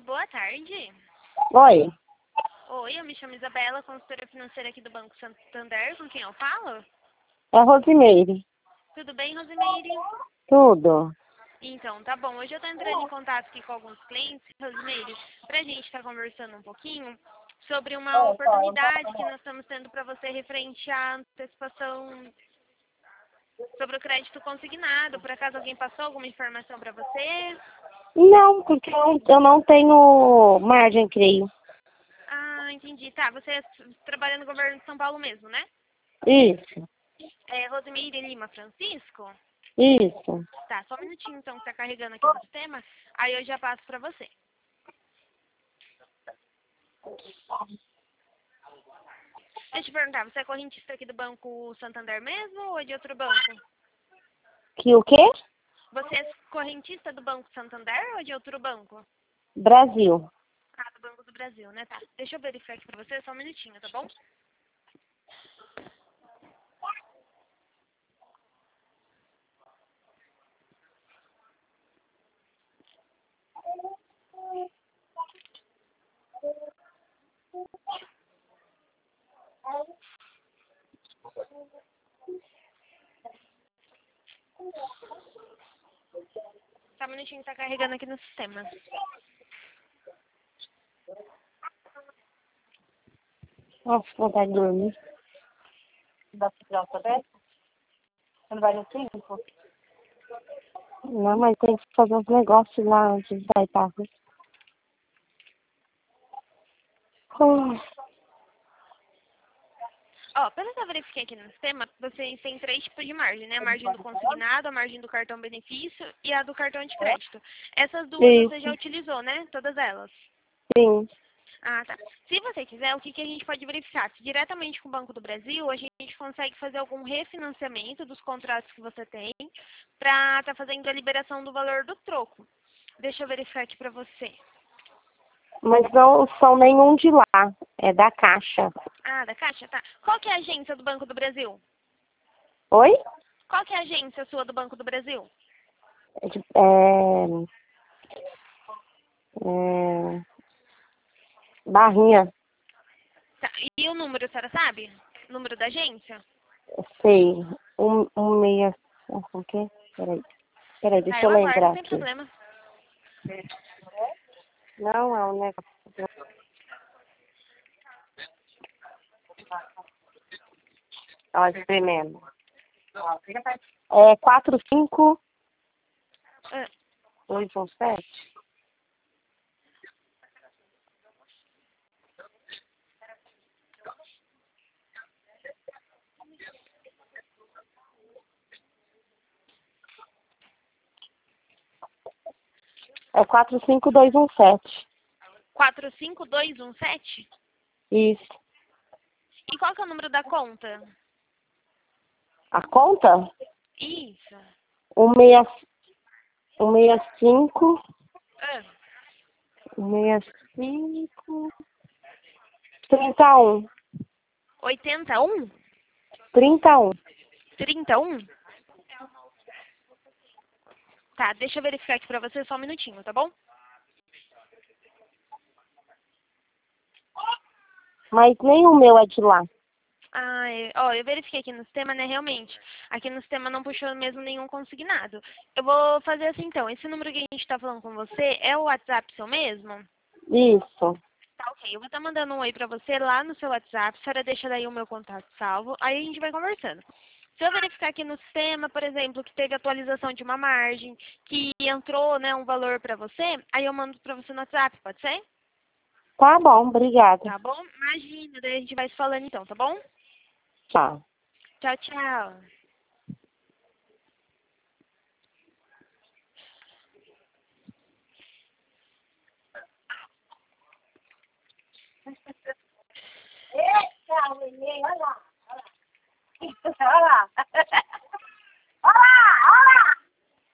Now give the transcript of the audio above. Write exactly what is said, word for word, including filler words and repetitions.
boa tarde. Oi, Oi, eu me chamo Isabela, consultora financeira aqui do Banco Santander. Com quem eu falo? é a Rosimeire. Tudo bem, Rosimeire? Tudo. Então, tá bom. Hoje eu tô entrando em contato aqui com alguns clientes, Rosimeire, pra gente estar conversando um pouquinho sobre uma oportunidade que nós estamos tendo para você referente à antecipação sobre o crédito consignado. Por acaso alguém passou alguma informação para você? Não, porque eu, eu não tenho margem, creio. Ah, entendi. Tá, você trabalha no governo de São Paulo mesmo, né? Isso, É Rosimeire Lima Francisco? isso. Tá, só um minutinho então que tá carregando aqui no sistema, aí eu já passo pra você. Deixa eu perguntar, você é correntista aqui do Banco Santander mesmo ou é de outro banco? Que o quê? Você é correntista do Banco Santander ou é de outro banco? Brasil. Ah, do Banco do Brasil, né? Tá. Deixa eu verificar aqui pra você, só um minutinho, tá bom? Tá um minutinho que tá carregando aqui no sistema. Nossa, que vontade de dormir. Dá pra tirar o cabeça? Você não vai no clínico? Não, mas tem que fazer uns negócios lá antes de sair pra rua. Hum, Ó, pelo que eu verifiquei aqui no sistema, vocês têm três tipos de margem, né? A margem do consignado, a margem do cartão benefício e a do cartão de crédito. Essas duas você já Isso, utilizou, né? Todas elas. sim. Ah, tá. Se você quiser, o que, que a gente pode verificar? Se diretamente com o Banco do Brasil, a gente consegue fazer algum refinanciamento dos contratos que você tem para estar fazendo a liberação do valor do troco. Deixa eu verificar aqui para você. Mas não são nenhum de lá. É da Caixa. Ah, da Caixa? Tá. Qual que é a agência do Banco do Brasil? Oi? Qual que é a agência sua do Banco do Brasil? É, de- é, é, Barrinha. Tá. E o número, a senhora sabe? O número da agência? Sei. Um, um meia. O quê? Peraí. Peraí, Tá, deixa eu eu aguardo, lembrar sem aqui. problema. Não, é um negócio. Ó, espremendo. É quatro, cinco, Ah, dois, um, sete. É quatro, cinco, dois, um, sete. quatro cinco dois um sete? Isso. E qual que é o número da conta? A conta? Isso. Um meia, um meia cinco, Ah, um meia cinco, trinta um. oitenta e um? Trinta um. trinta e um? Tá, deixa eu verificar aqui pra você só um minutinho, tá bom? Mas nem o meu é de lá. Ah, é- ó, eu verifiquei aqui no sistema, né, realmente. Aqui no sistema não puxou mesmo nenhum consignado. Eu vou fazer assim então, esse número que a gente tá falando com você é o WhatsApp seu mesmo? Isso. Tá, ok. Eu vou estar mandando um oi pra você lá no seu WhatsApp, a senhora deixa daí o meu contato salvo, aí a gente vai conversando. Se eu verificar aqui no sistema, por exemplo, que teve atualização de uma margem, que entrou, né, um valor pra você, aí eu mando pra você no WhatsApp, pode ser? Tá bom, obrigada. Tá bom? Imagina, daí a gente vai se falando então, tá bom? Tchau. Tchau, tchau. Tchau, menino. Olha lá. Olha lá. Olha lá.